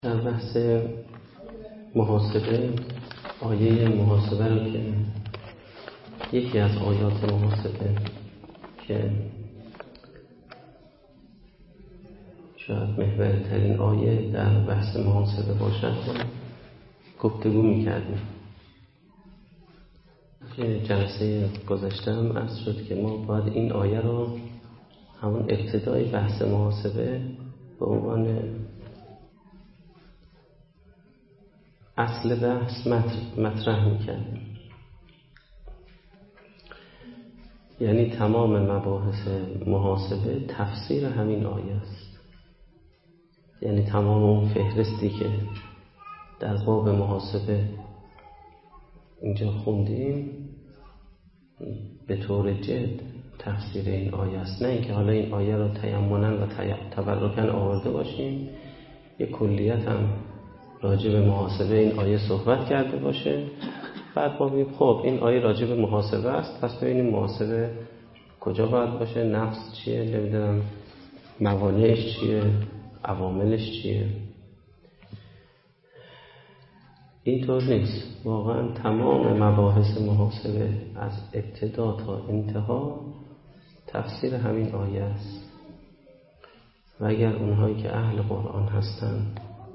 در بحث محاسبه، آیه محاسبه رو که یکی از آیات محاسبه که شاید محورترین آیه در بحث محاسبه باشد گفتگو می‌کردیم. جلسه گذشته هم عرض شد که ما باید این آیه رو همون ابتدای بحث محاسبه به عنوان اصل بحث مطرح می‌کردیم. یعنی تمام مباحث محاسبه تفسیر همین آیه است. یعنی تمام اون فهرستی که در باب محاسبه اینجا خوندیم به طور جد تفسیر این آیه است. نه اینکه حالا این آیه رو تیمنا و تبرکاً آورده باشیم یک کلیت هم راجع به محاسبه این آیه صحبت کرده باشه، بعد ما بگیم خب این آیه راجع به محاسبه است، پس ببینیم محاسبه کجا باید باشه، نفس چیه، نمیدونم موانعش چیه، عواملش چیه. اینطور نیست. واقعا تمام مباحث محاسبه از ابتدا تا انتها تفسیر همین آیه است. و اگر اونهایی که اهل قرآن هستند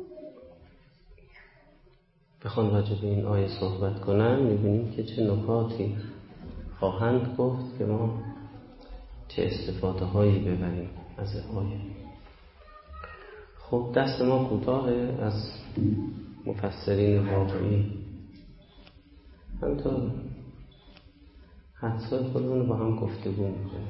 بخوان راجع به این آیه صحبت کنن، می‌بینیم که چه نکاتی خواهند گفت که ما چه استفاده هایی ببریم از آیه. خب دست ما کوتاه از مفسرین واقعی، همینطور حدسای خودمون رو با هم گفتگو می‌کنیم.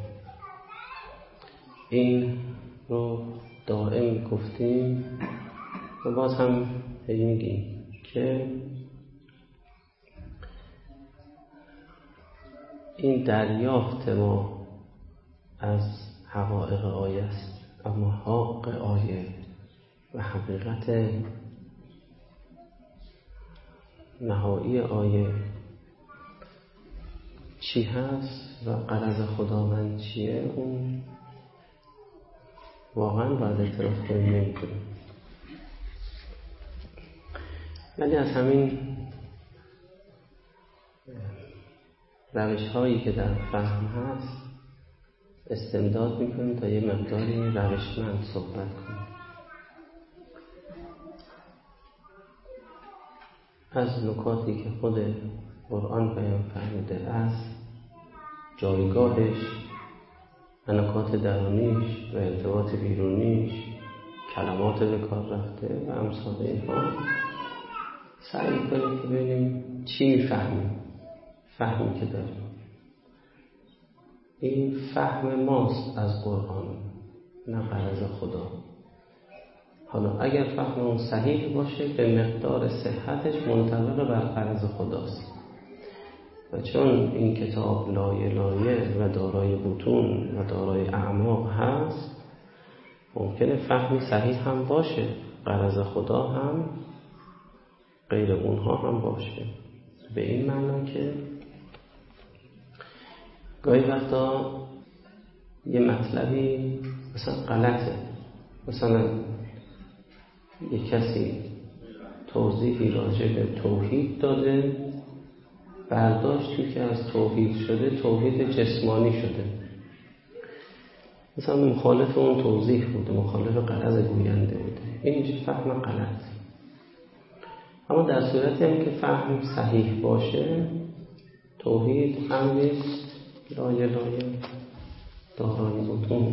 این رو دائم گفتیم و باز هم میگیم که این دریافت ما از حقایق آیه است، اما حق آیه و حقیقت نهایی آیه چی هست و غرض خداوند چیه، اون واقعا باید اعتراف کنیم نمی‌کنیم. ولی از همین روش هایی که در فهم هست استمداد میکنیم تا یه مقداری روشمند صحبت کنیم. از نکاتی که خود قرآن بیان فرموده، از جایگاهش و نکات درونیش و ارتباط بیرونیش، کلمات به کار رفته و امثال اینها، سعی کنیم که ببینیم چی میفهمیم، فهمی که داریم. این فهم ماست از قرآن، نه غرض خدا. حالا اگر فهم اون صحیح باشه به مقدار صحتش منطبق بر غرض خداست. و چون این کتاب لایه لایه و دارای بطون و دارای اعماق هست، ممکنه فهمی صحیح هم باشه، غرض خدا هم غیر اونها هم باشه. به این معنی که گاهی وقتا یه مطلبی مثلا غلطه، مثلا یه کسی توضیحی راجع به توحید داده، برداشت توی که از توحید شده توحید جسمانی شده، مثلا مخالف اون توضیح بوده، مخالف غرض گوینده بوده. این فهم غلط. اما در صورتی هم که فهم صحیح باشه، توحید امریست لایه لایه دارای بطون.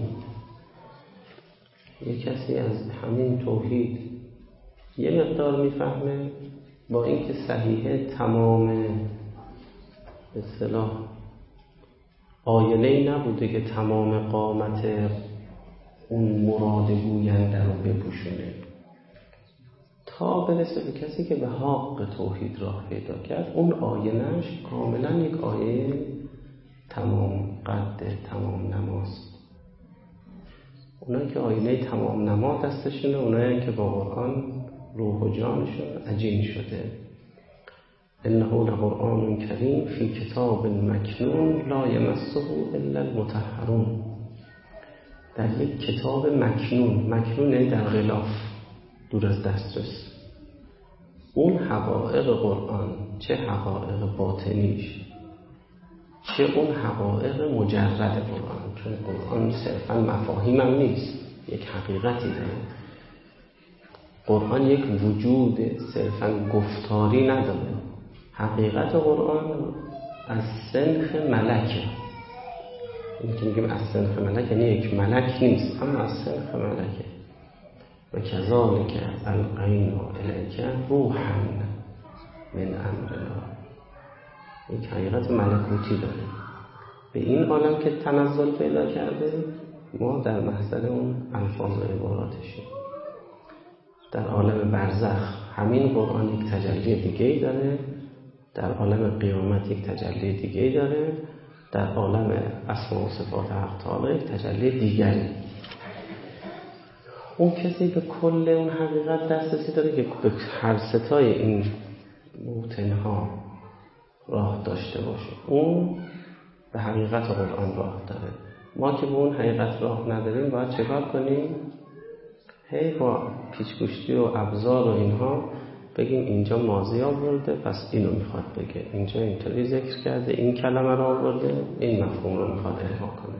یک کسی از همین توحید یه مقدار میفهمه، با اینکه صحیحه تمام به اصطلاح آینه‌ای نبوده که تمام قامت اون مراد گوینده رو بپوشونه، تا برسه به کسی که به حق توحید راه پیدا کرد، اون آینه‌اش کاملا یک آیه تمام قد تمام نماست. اونایی که آینه تمام نما دستشونه، اونایی که با قرآن روح و جانشون عجین شده. انه لقرآن کریم فی کتاب مکنون لا یمسه الا المطهرون. در یک کتاب مکنون، مکنون یعنی در غلاف، دور از دسترس. اون حقایق قرآن، چه حقایق باطنیش چه اون حقایق مجرد قرآن، چون قرآن صرفا مفاهیم هم نیست، یک حقیقتی داره. قرآن یک وجود صرفا گفتاری نداره. حقیقت قرآن از سنخ ملکه. این که میگیم از سنخ ملک یعنی یک ملک نیست، اما از سنخ ملکه. و کذالک القینا الیک روحا من امرنا. یک حقیقت ملکوتی داره. به این عالم که تنزل پیدا کرده، ما در محضر اون الفاظ و عباراتشیم. در عالم برزخ همین قرآن یک تجلی دیگه‌ای داره، در عالم قیامت یک تجلی دیگه‌ای داره، در عالم اسماء و صفات حق تعالی یک تجلی دیگری. اون کسی به کل اون حقیقت دسترسی داره که به هر ستای این موطنها راه داشته باشه. اون به حقیقت قرآن راه داره. ما که به اون حقیقت راه نداریم باید چکار کنیم؟ با پیچ‌گوشتی و ابزار و اینها بگیم اینجا ماضی آورده پس اینو میخواد بگه، اینجا اینطوری ذکر کرده، این کلمه رو آورده، این مفهوم رو میخواد القا کنه.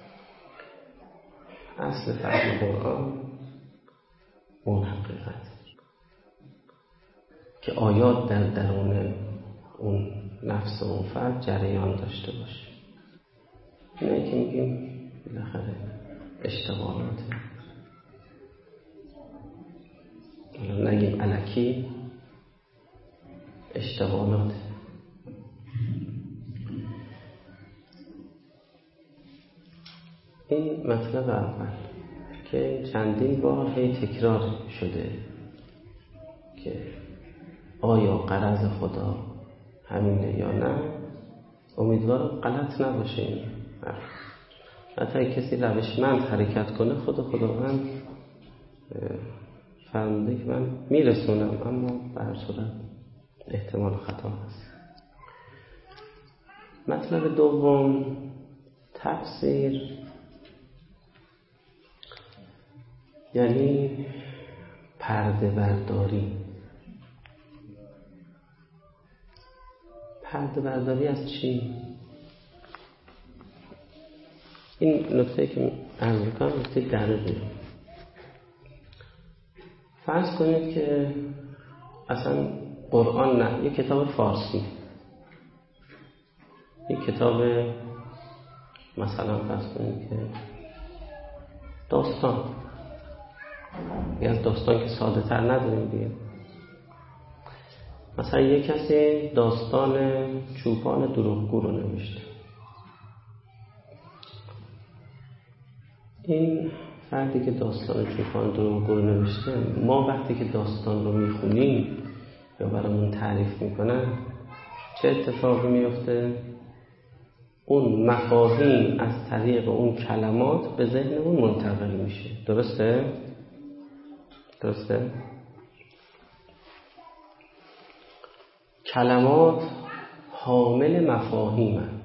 اصل فهم قرآن اون حقیقت که آیات در درون اون نفس و اون فرد جریان داشته باشه. اینه که میگیم بالاخره اشتغالاته. حالا نگیم الکی، اشتغالات. این مطلب اول که چندین بار هی تکرار شده که آیا غرض خدا همینه یا نه. امیدوارم غلط نباشه این حرف. حتی کسی روشمند حرکت کنه خداوند فرموده که من میرسونم، اما به هر صورت احتمال خطا هست. مطلب دوم، تفسیر یعنی پرده برداری. پرده برداری از چی؟ این نکته که عرض می‌کنم نکته دقیقی. فرض کنید که اصلا قرآن نه، یک کتاب فارسی، یک کتاب مثلا فرض کنید که داستان، یه از داستان که ساده تر نداریم دیگه. مثلا یک کسی داستان چوپان دروغگو رو نوشته. این فردی که داستان چوپان دروغگو رو نوشته، ما وقتی که داستان رو میخونیم یا برامون تعریف میکنن چه اتفاقی میفته؟ اون مفاهیم از طریق اون کلمات به ذهنمون منتقل میشه. درسته؟ کلمات حامل مفاهیم هستند،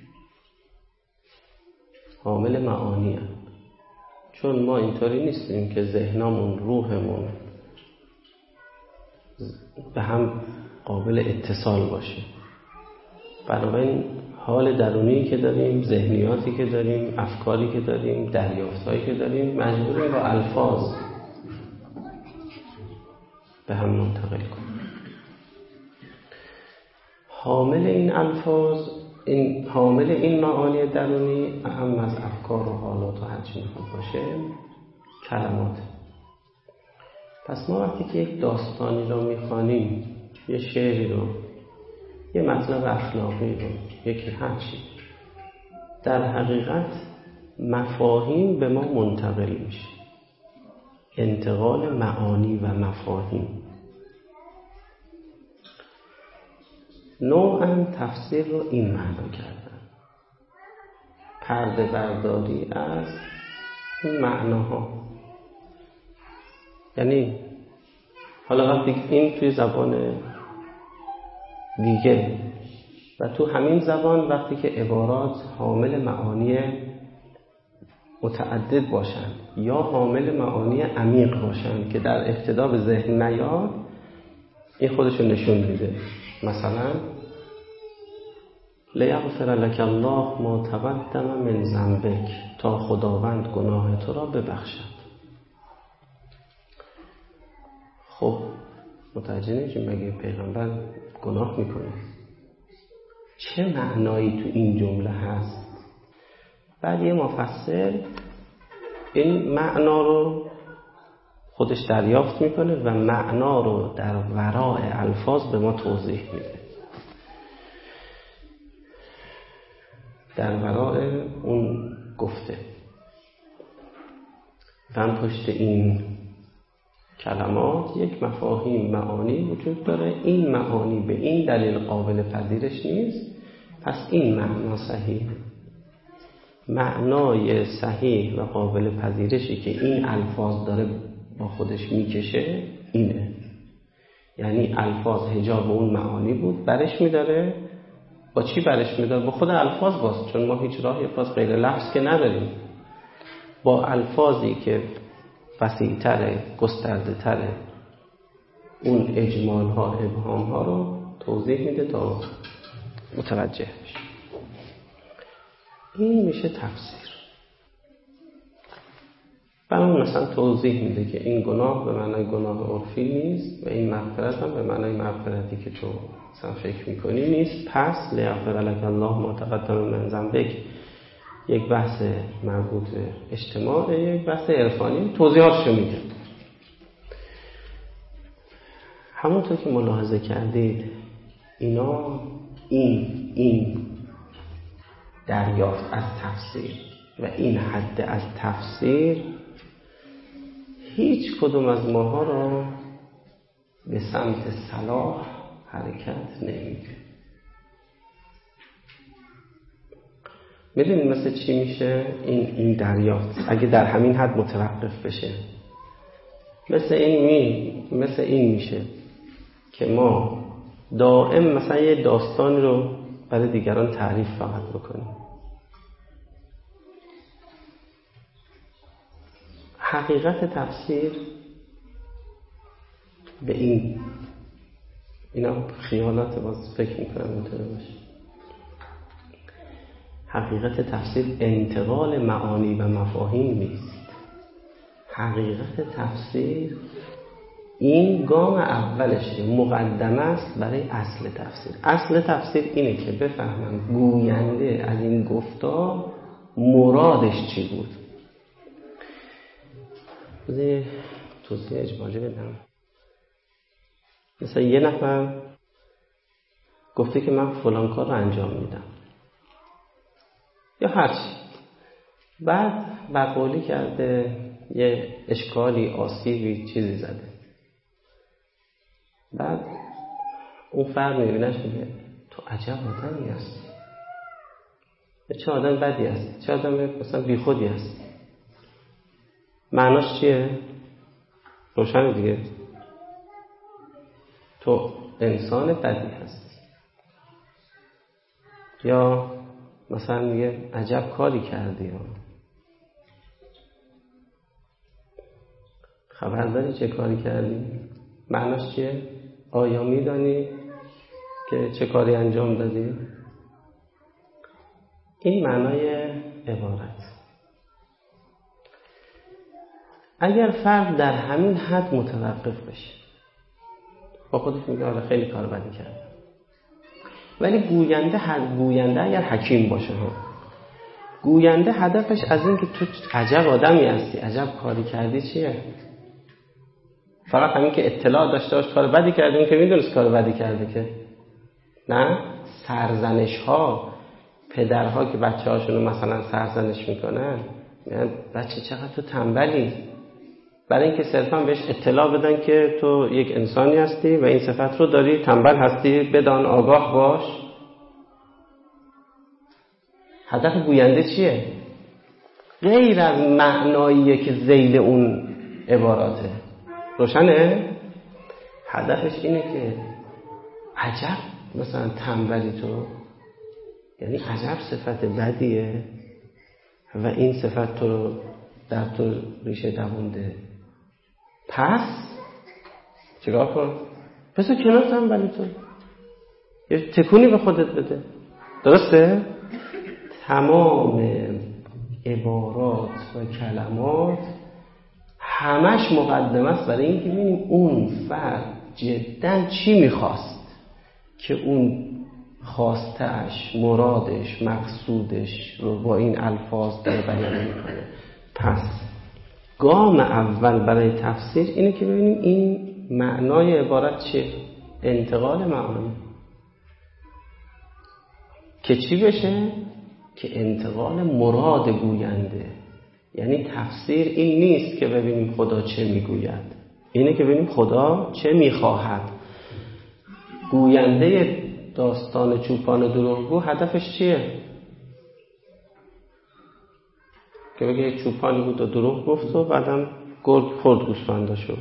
حامل معانی هستند. چون ما اینطوری نیستیم که ذهنمون، روحمون به هم قابل اتصال باشه. بنابراین حال درونی که داریم، ذهنیاتی که داریم، افکاری که داریم، دریافتایی که داریم، مجبوریم با الفاظ به هم منتقل کنیم. حامل این الفاظ، حامل این معانی درونی، اهم از افکار و حالات و هر چی میخواد باشه، کلمات. پس ما وقتی که یک داستانی رو میخوانیم، یه شعری رو، یه مطلب اخلاقی رو، یکی هر چی، در حقیقت مفاهیم به ما منتقل میشه. انتقال معانی و مفاهیم. نوعاً تفسیر رو این معنا کردن، پرده برداری از این معناها. یعنی حالا وقتی این توی زبان دیگه و تو همین زبان وقتی که عبارات حامل معانی متعدد باشن یا حامل معانی عمیق باشن که در ابتدا به ذهن نیاد، این خودشو نشون میده. مثلا لیغفر لک الله ما تقدم من ذنبک، تا خداوند گناه تو را ببخشد. خب متوجه نمیشیم مگه پیغمبر گناه میکنه؟ چه معنایی تو این جمله هست؟ بعد یه مفسر این معنا رو خودش دریافت میکنه و معنا رو در وراء الفاظ به ما توضیح میده. در وراء اون گفته و پشت این کلمات یک مفاهیم، معانی وجود داره. این معانی به این دلیل قابل پذیرش نیست، پس این معنا صحیح. معنای صحیح و قابل پذیرشی که این الفاظ داره با خودش میکشه اینه، یعنی الفاظ حجاب اون معانی بود، برش میداره. با چی برش میداره؟ با خود الفاظ باز، چون ما هیچ راهی پس غیر لفظ که نداریم. با الفاظی که وسیع‌تره، گسترده‌تره، اون اجمال ها، ابهام ها رو توضیح میده تا متوجه بشیم. این میشه تفسیر. برای مثلا توضیح میده که این گناه به معنای گناه عرفی نیست و این مغفرت هم به معنای مغفرتی که تو مثلا فکر میکنی نیست. پس لیغفر لک الله ما تقدم من ذنبک یک بحث مربوط به اجتماع، یک بحث عرفانی، توضیحاتشو میده. همونطور که ملاحظه کردید اینا این دریافت از تفسیر و این حد از تفسیر هیچ کدوم از ماها را به سمت صلاح حرکت نمیده. میدونید مثل چی میشه این دریافت اگه در همین حد متوقف بشه؟ مثل این میشه که ما دائم مثلا یه داستان رو برای دیگران تعریف فقط بکنیم. حقیقت تفسیر به اینا خیالات باز فکر میکنم اینطوره باشه. حقیقت تفسیر انتقال معانی و مفاهیم نیست. حقیقت تفسیر این گام اولشه، مقدمه است برای اصل تفسیر. اصل تفسیر اینه که بفهمم گوینده از این گفتار مرادش چی بود. بذار توضیح اجمالی بدم. مثلا یه نفر گفته که من فلان کار رو انجام میدم یا هرچی، بعد بقولی کرده، یه اشکالی، آسیبی، چیزی زده، بعد اون فرد میبینش میگه تو عجب آدمی هستی، چه آدم بدی هستی، چه آدم مثلا بی خودی هستی. معناش چیه؟ روشن دیگه، تو انسان بدی هستی. یا مثلا میگه عجب کاری کردی، خبر داری چه کاری کردی؟ معناش چیه؟ آیا میدانی که چه کاری انجام دادی؟ این معنای عبارت. اگر فرد در همین حد متوقف بشه، با خودش میگه آره خیلی کار بدی کرد، ولی گوینده اگر حکیم باشه، گوینده هدفش از این که تو عجب آدمی هستی، عجب کاری کردی چیه؟ فقط همین که اطلاع داشته باش کار بدی کردی، اون که میدونست کار بدی کرده که نه. سرزنش ها، پدرها که بچه هاشونو مثلا سرزنش میکنن، میگن بچه چقدر تو تنبلی، برای اینکه صرفا بهش اطلاع بدن که تو یک انسانی هستی و این صفت رو داری، تنبل هستی، بدان، آگاه باش. هدف گوینده چیه؟ غیر از معناییه که ذیل اون عباراته. روشنه؟ هدفش اینه که عجب مثلا تنبلی تو، یعنی عجب صفت بدیه، و این صفت تو رو در تو ریشه دوونده، پس چیکار کن؟ پس کنار تنبلی تو یه تکونی به خودت بده. درسته؟ تمام عبارات و کلمات همش مقدمه است برای اینکه ببینیم اون فرد جداً چی میخواست که اون خواسته‌اش، مرادش، مقصودش رو با این الفاظ داره بیان میکنه. پس گام اول برای تفسیر اینه که ببینیم این معنای عبارت چیه؟ انتقال معانی که چی بشه؟ که انتقال مراد گوینده. یعنی تفسیر این نیست که ببینیم خدا چه میگوید، اینه که ببینیم خدا چه میخواهد. گوینده داستان چوپان دروغگو هدفش چیه؟ که بگه یک چوپانی بود و دروغ گفت و بعدم گرگ خورد گوسفنداشو.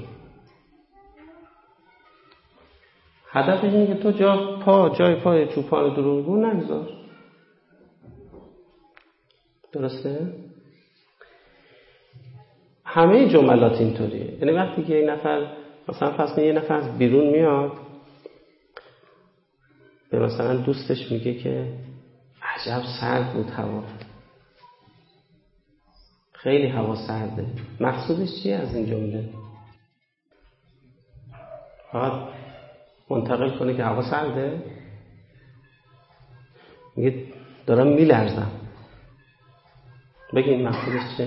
هدفش اینه که تو جای پای چوپان دروغگو نگذار. درسته؟ همه جملات اینطوریه. یعنی وقتی که یه نفر مثلا فرض کنید یه نفر از بیرون میاد به مثلا دوستش میگه که عجب سرد بود هوا، خیلی هوا سرده. مقصودش چیه از این جمله؟ فقط منتقل کنه که هوا سرده؟ میگه دارم میلرزم. بگین مقصودش چیه؟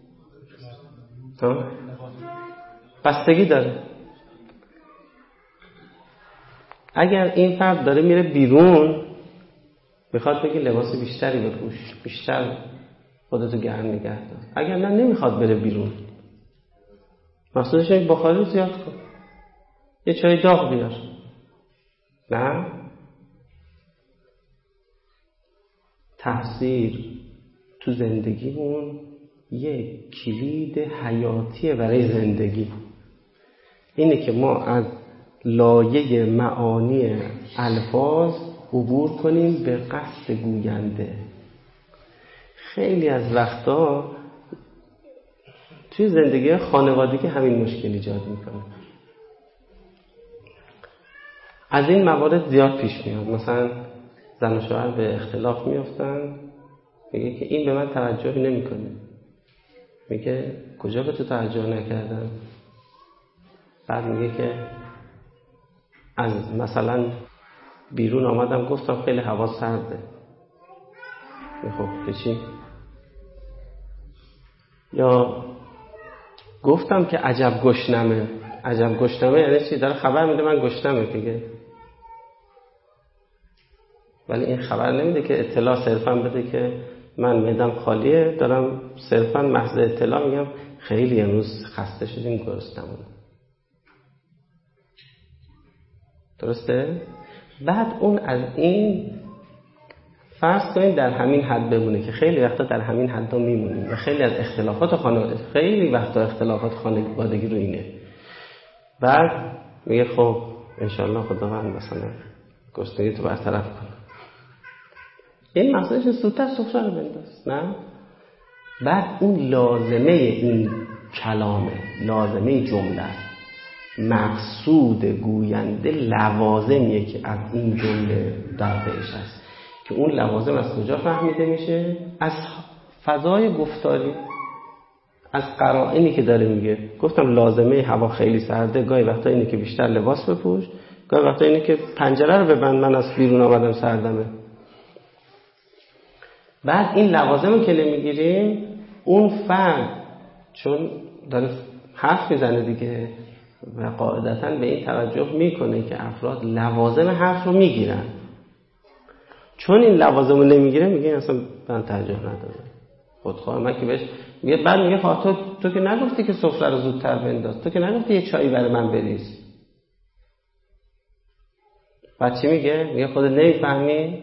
بستگی داره. اگر این فرد داره میره بیرون میخواد بگه لباس بیشتری بپوش، بیشتر خودتو گرم نگه دار. اگر نه نمیخواد بره بیرون، مقصودش اینه بخاری رو زیاد کن، یه چای داغ بیار. نه، تفسیر تو زندگیمون یه کلید حیاتیه برای زندگی. اینه که ما از لایه معانی الفاظ عبور کنیم به قصد گوینده. خیلی از وقتا توی زندگی خانوادگی همین مشکل ایجاد میکنه. از این موارد زیاد پیش میاد. مثلا زن و شوهر به اختلاف میافتن، میگه که این به من توجهی نمیکنه. میگه کجا به تو توجه نکردم؟ بعد میگه که از مثلا بیرون آمدم گفتم خیلی هوا سرده. خب که چی؟ یا گفتم که عجب گشنمه. عجب گشنمه یعنی چی؟ داره خبر میده من گشنمه دیگه، ولی این خبر نمیده که اطلاع صرفا بده که من معدم خالیه. دارم صرفا محض اطلاع میگم خیلی امروز خسته شدیم گرسنمون. درسته؟ بعد اون از این فرض کنید در همین حد بمونه که خیلی وقتا در همین حدا میمونیم و خیلی از اختلافات خانوادگی رو اینه. بعد میگه خب انشالله خداوند مثلا گرسنگی تو برطرف کنه. این مقصدش زودتر سفره رو بنداز. نه؟ بعد اون لازمه این کلامه، لازمه جمله است. مقصود گوینده لوازمیه که از این جمله در پیش است که اون لوازم از کجا فهمیده میشه؟ از فضای گفتاری، از قرائنی که داره میگه. گفتم لازمه هوا خیلی سرده، گاهی وقتا اینه که بیشتر لباس بپوش، گاهی وقتا اینه که پنجره رو ببند من از بیرون آمدم سردمه. بعد این لوازم که نمیگیریم اون فرد چون داره حرف میزنه دیگه و قاعدتاً به این توجه میکنه که افراد لوازم حرف رو میگیرن. چون این لوازم رو نمیگیره میگه اصلا من توجه نداره، خودخواه من که بهش میگه. بعد میگه تو که نگفتی که سفره رو زودتر بنداز، تو که نگفتی یه چایی برای من بریز. بعد چی میگه؟ میگه خودت نمیفهمی.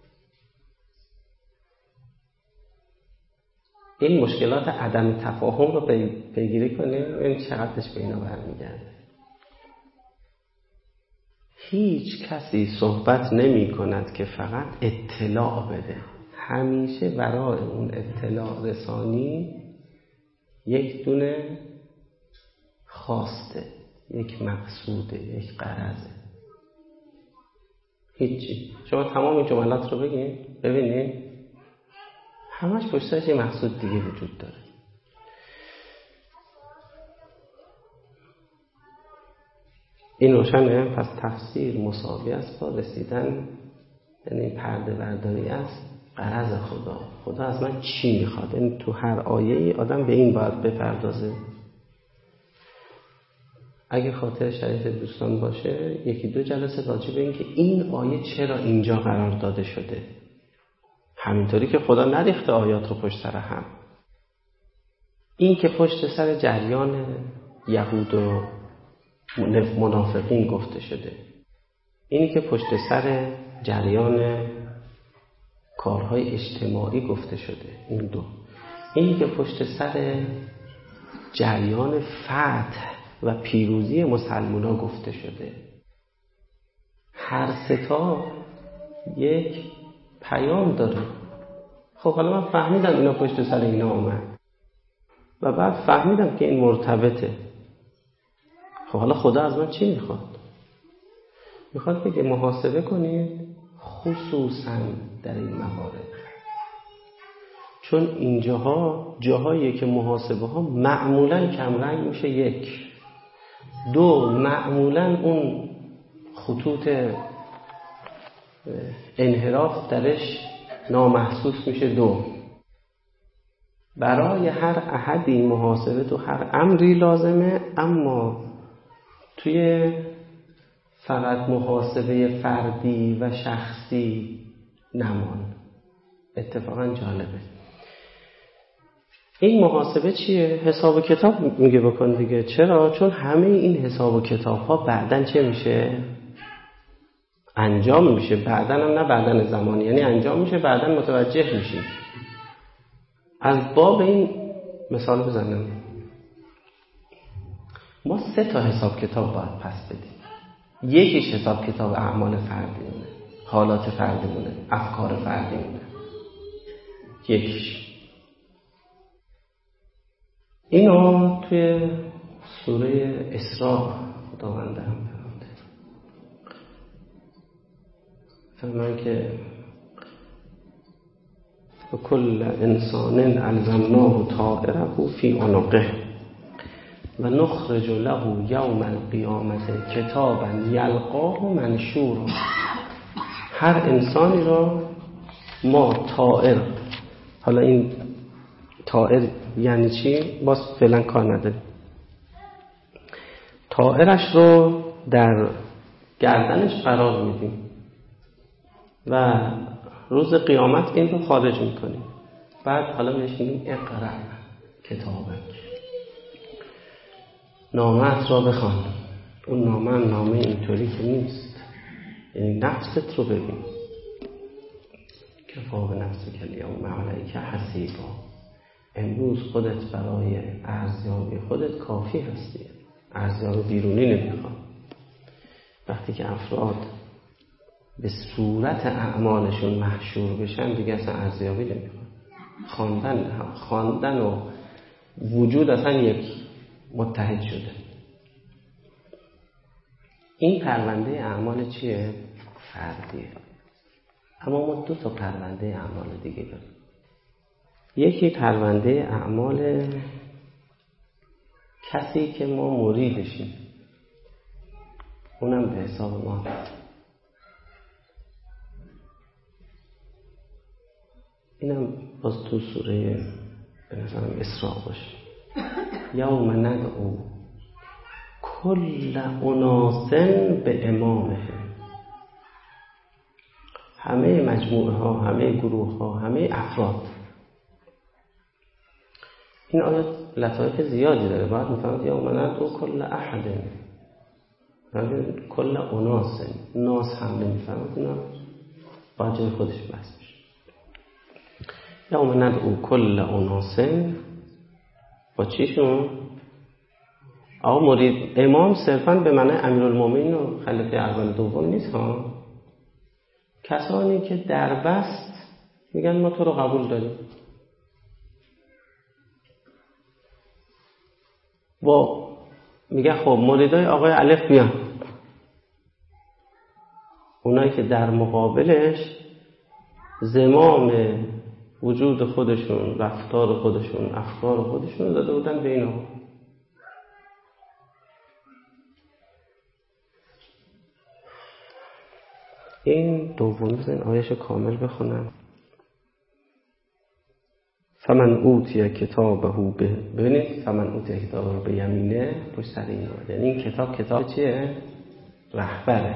این مشکلات عدم تفاهم رو پیگیری کنیم این چقدرش به اینا برمیگرده. هیچ کسی صحبت نمی کند که فقط اطلاع بده. همیشه برای اون اطلاع رسانی یک دونه خواسته، یک مقصوده، یک غرضه. هیچی. شما تمام این جملات رو ببینید همش پشتش یه مقصود دیگه وجود داره. این روشنه. پس تفسیر مساوی است با رسیدن، یعنی پرده برداری است غرض خدا. خدا از من چی میخواد؟ یعنی تو هر آیه‌ای آدم به این باید بپردازه. اگه خاطر شریف دوستان باشه 1-2 جلسه راجع به این که این آیه چرا اینجا قرار داده شده. همینطوری که خدا نریخته آیات رو پشت سر هم. این که پشت سر جریان یهود و منافقین گفته شده، اینی که پشت سر جریان کارهای اجتماعی گفته شده، این دو. اینی که پشت سر جریان فتح و پیروزی مسلمان‌ها گفته شده. هر ستا یک پیام داره. خب حالا من فهمیدم اینا پشت سر اینا آمد و بعد فهمیدم که این مرتبطه. خب حالا خدا از من چی میخواد؟ میخواد بگه محاسبه کنید، خصوصا در این موارد، چون اینجاها جاهاییه که محاسبه ها معمولا کمرنگ میشه. 1 2 معمولا اون خطوط انحراف درش نامحسوس میشه. 2 برای هر احدی محاسبه تو هر امری لازمه، اما توی فقط محاسبه فردی و شخصی نمان. اتفاقا جالبه. این محاسبه چیه؟ حساب کتاب میگه بکن دیگه. چرا؟ چون همه این حساب و کتاب ها بعدن چه میشه؟ انجام میشه. بعدن هم نه بعدن زمانی، یعنی انجام میشه، بعدن متوجه میشی. از باب این مثال بزنم، ما 3 تا حساب کتاب باید پس بدیم. یکیش حساب کتاب اعمال فردیمونه، حالات فردیمونه، افکار فردیمونه. یکیش اینو توی سوره اسراء خداوند فرمان که و کل انسان الزمناه طائره فی عنقه و نخرج له یوم القیامت کتابا یلقاه منشورا. هر انسانی را ما طائر، حالا این طائر یعنی چی؟ باز فعلا کار نداریم. طائرش رو در گردنش قرار میدیم و روز قیامت این رو خارج میکنیم. بعد حالا بهش میگیم اقرأ کتابک، نامت را بخوان. اون نامه اینطوری که نیست، یعنی نفست رو ببین. کفا به نفسک الیوم علیک حسیبا. امروز خودت برای ارزیابی خودت کافی هستی. ارزیابی بیرونی نمیخواد. وقتی که افراد به صورت اعمالشون محشور بشن دیگه اصلا ارزیابی نمیخواد. خواندن و وجود اصلا یک متحد شده. این پرونده اعمال چیه؟ فردیه. اما ما 2 تا پرونده اعمال دیگه داریم. یکی پرونده اعمال کسی که ما مریدشیم، اونم به حساب ما. اینم باز تو سوره به نظرم اسراء باشه. یوم ندعو کل اناس به امامهم. همه مجموعه ها، همه گروه ها، همه افراد. این آیات لطایف زیادی داره. باید میفهمید یوم ندعو کل احد، کل اناس. ناس هم نمیفهمید، اینا باید جای خودش بحث بشه. یوم ندعو کل اناس با چیشون؟ آقا مرید امام صرفاً به معنی امیرالمومنین و خلیفه اول دوم نیست ها. کسانی که در بست میگن ما تو رو قبول داریم. میگن خب مریدای آقای الف بیان، اونایی که در مقابلش زمام وجود خودشون، رفتار خودشون، افکار خودشون داده بودن به اینا. این دومی بزنین آیه‌شو کامل بخونم. فمن اوتی کتابه ببینید فمن اوتی کتابه به یمینه پشت سر این اومد. یعنی این کتاب چیه؟ رهبره.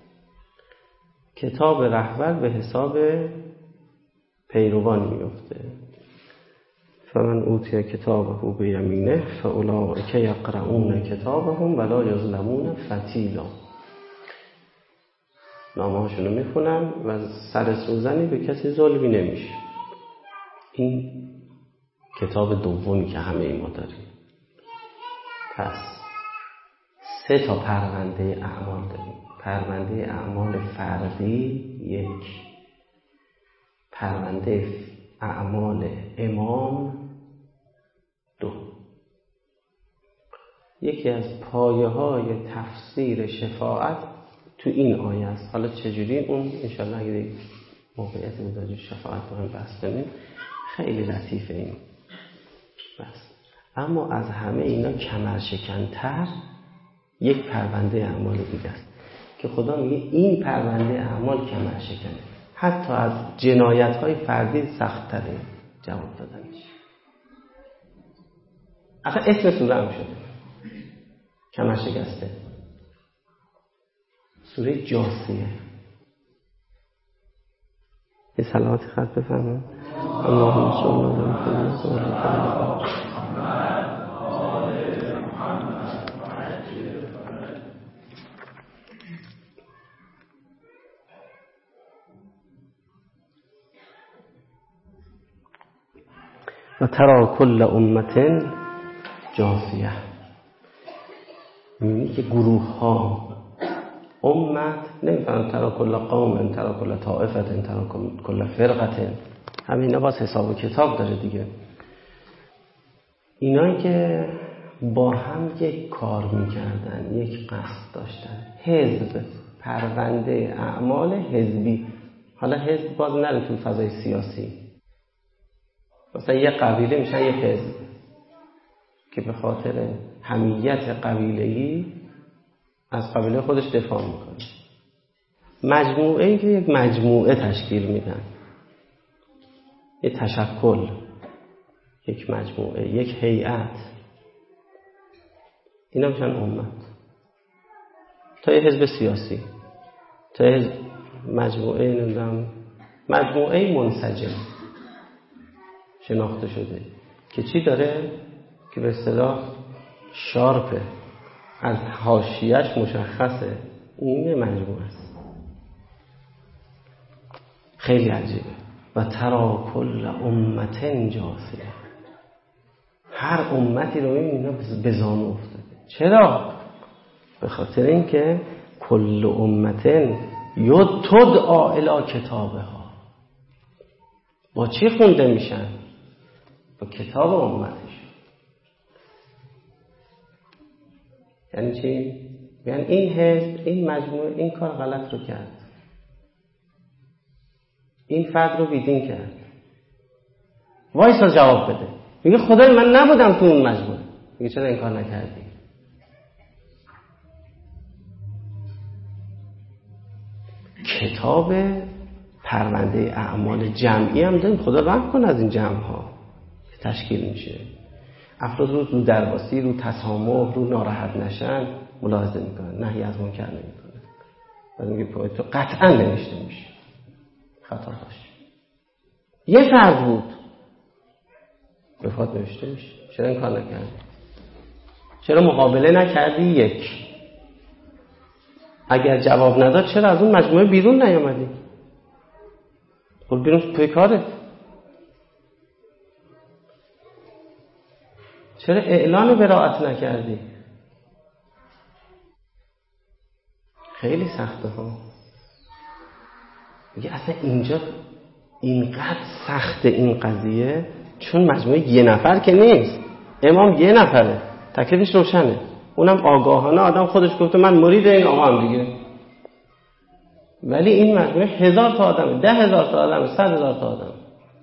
کتاب رهبر به حساب پیروان میفته. فمن اوتی کتابه به یمینه فاولئک یقرؤون کتابهم ولا یظلمون فتیلا. نامه‌هاشون رو میخونن و سر سوزنی به کسی ظلمی نمیشه. این کتاب دومی که همه ما داریم. پس 3 تا پرونده اعمال داریم. پرونده اعمال فردی 1، پرونده اعمال امام 2. یکی از پایه‌های تفسیر شفاعت تو این آیه است. حالا چجوری اون انشالله اگه یک موقعیت مداجی شفاعت رو هم بحث کنیم خیلی لطیفه این بس. اما از همه اینا کمرشکن‌تر یک پرونده اعمال دیگه است که خدا میگه این پرونده اعمال کمرشکنه، حتی از جنایت‌های فردی سخت‌تره جواب دادن میشه. اصلا اسم سوره هم شده کمرشکسته، سوره جاثیه. یه صلوات خط بفرمایید. اللهم صل علی محمد و آل و ترى كل امة جاثیه. می‌بینی که گروه ها امت نمی‌فهمن ترى كل قوم، ترى كل طائفة، ترى كل فرقة، همینا باز حساب و کتاب داره دیگه. اینایی که با هم یک کار میکردن، یک قصد داشتن، حزب، پرونده اعمال حزبی. حالا حزب باز نره تو فضای سیاسی، مثلا یه قبیله میشن یه حزب که به خاطر حمیت قبیله‌ای از قبیله خودش دفاع میکنه. مجموعه ای که یک مجموعه تشکیل میدن، یه تشکل، یک مجموعه، یک هیئت، اینا میشن امت. تا یه حزب سیاسی، تا یه مجموعه منسجم شناخته شده که چی داره؟ که به اصطلاح شارپه، از حاشیه‌اش مشخصه این مجموعه است. خیلی عجیبه. و ترى كل امة جاثیه. هر امتی رو اینا به زانو افتاده. چرا؟ به خاطر اینکه کل امة یدعا الی کتابها. با چی خونده میشن؟ با کتاب امتش. یعنی چی؟ یعنی این حزب، این مجموعه این کار غلط رو کرد، این فرد رو بیدین کرد، وایسا جواب بده. میگه خدای من نبودم تو اون مجموعه. میگه چرا این کار نکردی؟ کتاب پرونده اعمال جمعی هم داریم. خدا رحم کنه از این جمع ها تشکیل میشه. افراد رو درواسی، رو تسامح، رو ناراحت نشن ملاحظه میکنن، نهی از منکر نمیکنن. بعد میگه پای تو قطعا نوشته میشه خطا باشه. یه فرد بود بخواد نوشته میشه. چرا این کار نکردی؟ چرا مقابله نکردی؟ یک، اگر جواب نداد چرا از اون مجموعه بیرون نیامدی؟ خب بیرون توی کارت. چرا اعلان براءت نکردی؟ خیلی سخته ها. میگه اصلا اینجا اینقدر سخت این قضیه، چون مجموعه یه نفر که نیست، امام یه نفره، تکلیفش روشنه، اونم آگاهانه آدم خودش گفته من مرید این آقا هم دیگه. ولی این مجموعه 1000 تا آدمه، 10,000 تا آدمه، 100,000 تا آدمه.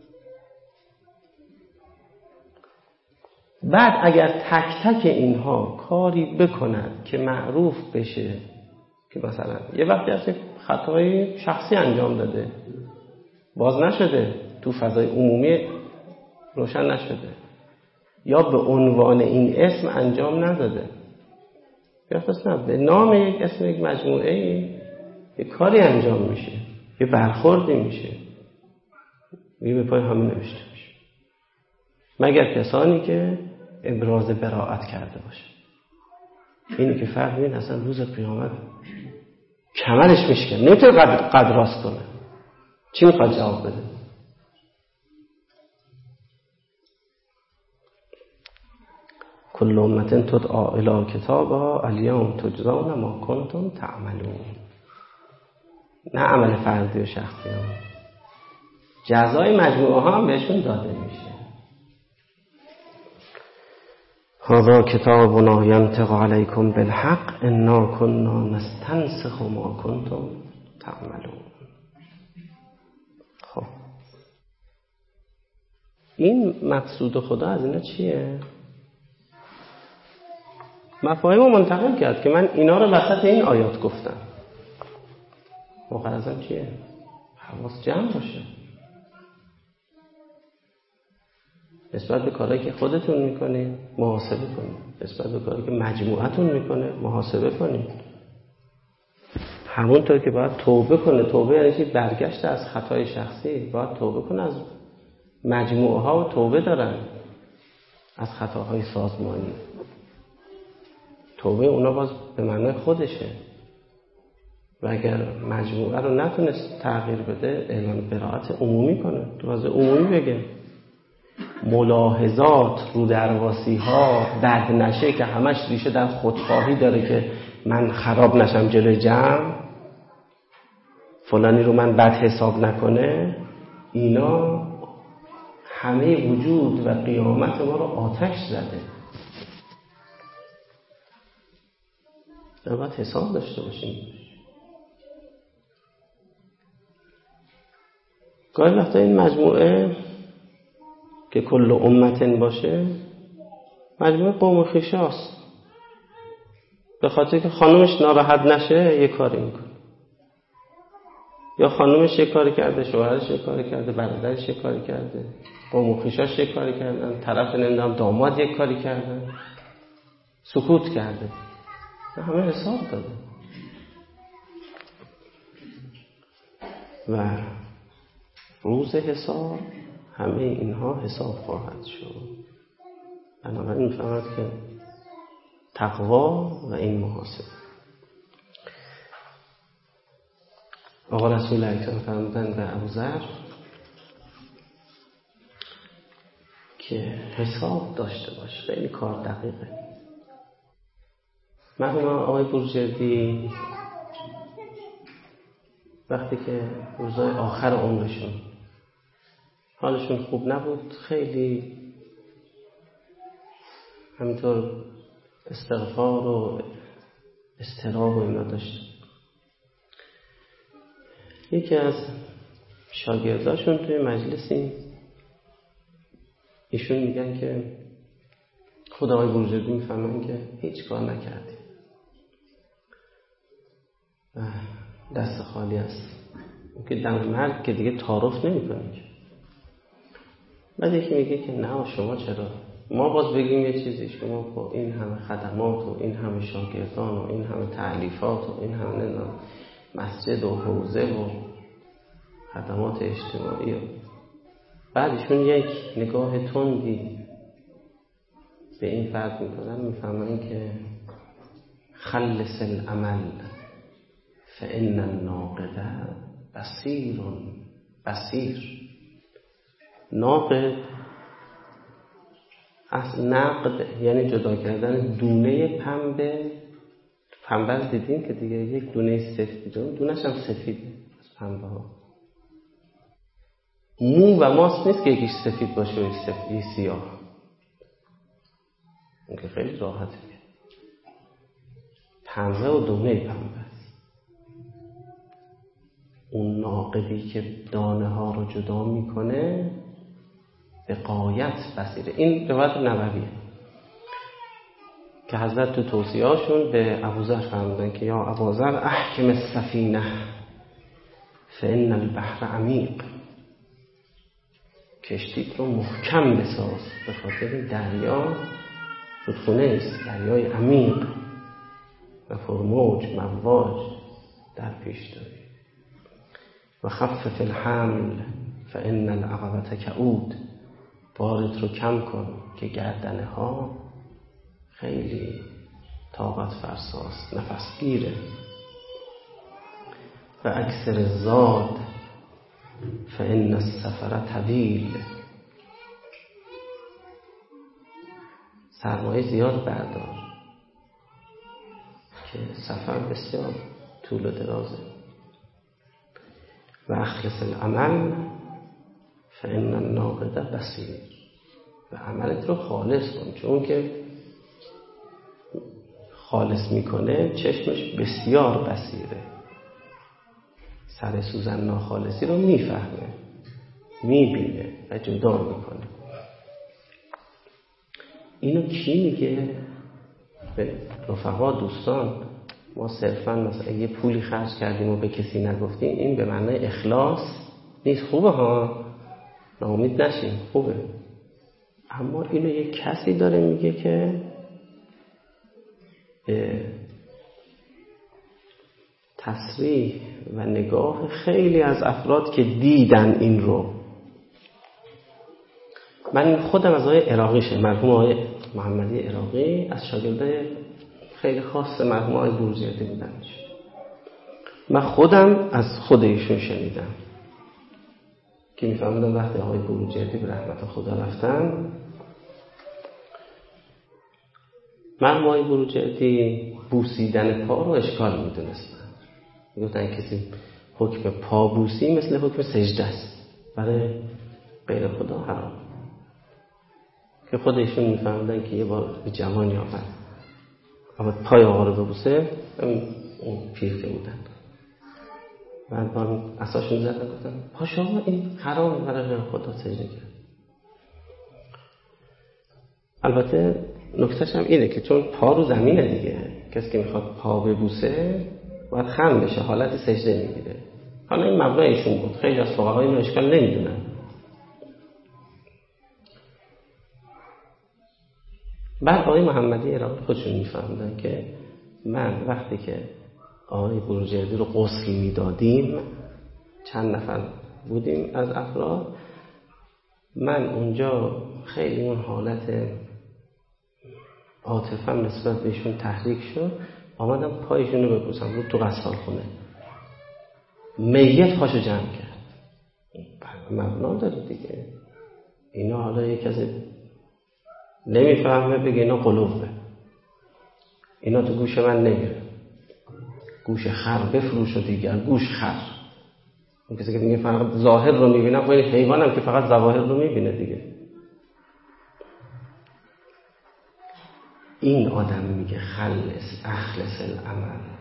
بعد اگر تک تک اینها کاری بکنند که معروف بشه که مثلا یه وقتی از خطای شخصی انجام داده، باز نشده، تو فضای عمومی روشن نشده، یا به عنوان این اسم انجام نداده، یا اصلا به نام یک اسم یک مجموعه یه کاری انجام میشه، یه برخوردی میشه، یه به پای همه نوشته میشه، مگر کسانی که ابراز براءت کرده باشه. اینی که فهمید اصلا روز قیامت کمرش میشکن، نمیتونه قد راست کنه، چی میخواد جواب بده؟ کل امت تدعی الی کتابها الیوم تجزون ما کنتم تعملون. نه عمل فردی و شخصی ها، جزای مجموعه ها هم بهشون داده میشه. هذا کتابنا ینطق علیکم بالحق انا کنا نستنسخ ما کنتم تعملون. خب این مقصود خدا از اینا چیه؟ مفاهیم رو منتقل کرد که من اینا رو وسط این آیات گفتم. مقرزم چیه؟ حواس جمع باشه نسبت به کارهایی که خودتون میکنید، محاسبه کنید. نسبت به کارهایی که مجموعتون میکنه، محاسبه کنید. همونطور که باید توبه کنه، توبه یعنی چی؟ برگشت از خطای شخصی. باید توبه کنه، از مجموعه ها و توبه دارن، از خطاهای سازمانی. توبه اونا باز به معنای خودشه، و اگر مجموعه رو نتونست تغییر بده، اعلان براءت عمومی کنه، تو از عمومی بگه. ملاحظات، رو درواسی ها، درد نشه که همش ریشه در خودخواهی داره که من خراب نشم جلوی جمع، فلانی رو من بد حساب نکنه، اینا همه وجود و قیامت ما رو آتش زده. باید حساب داشته باشیم. گاهی وقتا این مجموعه که کل امتن باشه، مجموعه قوم و خویشه هست، به خاطر که خانومش ناراحت نشه یه کاری میکنه، یا خانومش یه کاری کرده، شوهرش یه کاری کرده، برادرش یه کاری کرده، قوم و خویشاش یه کاری کردن، طرف نمیدونم داماد یه کاری کرده، سکوت کرده، همه حساب داده. و روز حساب همه اینها حساب خواهد شد. بنابراین میفهمد که تقوا و این محاسبه. آقا رسول اکرم فرمودن به ابوذر که حساب داشته باش، خیلی کار دقیقه. مرحوم آقای بروجردی وقتی که روزهای آخر عمرشون حالشون خوب نبود، خیلی همینطور استغفار و اضطراب و اینا داشت. یکی از شاگرداشون توی مجلسی ایشون میگن که خود آقای بروجردی میفهمن که هیچ کار نکردی، دست خالی است، که دم مرگ که دیگه تعارف نمی‌کنی. بعد یکی میگه که نه شما چرا، ما باز بگیم یه چیزی، شما با این همه خدمات و این همه شاگردان و این همه تألیفات و این همه مسجد و حوزه و خدمات اجتماعی و بعدشون یک نگاه تندی به این فرد میکنن، میفهمن که خلص العمل فإن الناقد بصیر. ناقد از نقد یعنی جدا کردن دونه پنبه. پنبه دیدین که دیگه یک دونه سفیده، دونش هم سفیده از پنبه ها. مو و ماست نیست که یکیش سفید باشه و یکیش سیاه. این که خیلی راحته. پنبه و دونه پنبه است. اون ناقدی که دانه ها رو جدا میکنه به غایت بصیره. این روایت نبویه که حضرت تو توصیه‌هاشون به ابوذر فرمودن که یا ابوذر احکم السفینه فان البحر عمیق، کشتیت رو محکم بساز به خاطر دریا رودخونه است، دریای عمیق و پرموج مواج در پیش داری. و خفف الحمل فان العقبة کعود، بارت رو کم کن که گردنه ها خیلی طاقت فرساست، نفسگیره. و اکثر الزاد فان السفر طویل، سرمایه زیاد بردار که سفر بسیار طول و درازه. و اخلص العمل فان الناقد بصیر، و عملت رو خالص کن، چون که خالص میکنه چشمش بسیار بصیره، سر سوزن ناخالصی رو میفهمه، میبینه و جدا میکنه. اینو کی میگه؟ به رفقا، دوستان. ما صرفا مثلا یه پولی خرج کردیم و به کسی نگفتیم، این به معنای اخلاص نیست. خوبه ها، ناامید نشیم، خوبه، اما اینو یه کسی داره میگه که تصریح و نگاه خیلی از افراد که دیدن این رو. من خودم از آقای عراقیشه، مرحوم آقای محمدی عراقی، از شاگرده خیلی خاص مرحوم آقای بروجردی بودن. من خودم از خود ایشون شنیدم که میفهمیدم وقتی آقای بروجردی به رحمت خدا رفتن، مرحوم آقای بروجردی بوسیدن پا رو اشکال میدونستن. میگفتن کسی حکم پا بوسی مثل حکم سجده است، برای غیر خدا حرام. که خودشون میفهمیدن که یه بار به جوانی آمد اما پای آقا رو ببوسه، اون پیرته بودن، بعد بار اساشون زدن گفتن پاشو آقا این حرام، برای غیر خدا سجده کرد. البته نکتهش هم اینه که چون پا رو زمینه دیگه، کسی که میخواد پا ببوسه باید خم بشه، حالت سجده میگیره. حالا این مبنای ایشون بود، خیلی از فقهای اینو اشکال نمیدونن. بعد آقای محمدی عراقی خودشون میفهمدن که من وقتی که آقای بروجردی رو غسل میدادیم، چند نفر بودیم از افراد، من اونجا خیلی اون حالت عاطفه‌ام نسبت بهشون تحریک شد، آمدم پایشون رو ببوسم رو تو غسال خونه. میت پاشو جمع کرد. مبنا داره دیگه. اینا حالا یک کسی نمیفهمه بگه اینا قلوبه، اینا تو گوش من نمیره. گوش خر بفروش و دیگر گوش خر. اون کسی که میگه فقط ظاهر رو میبینم، خب این حیوانم که فقط ظواهر رو میبینه دیگه. این آدم میگه اخلص العمل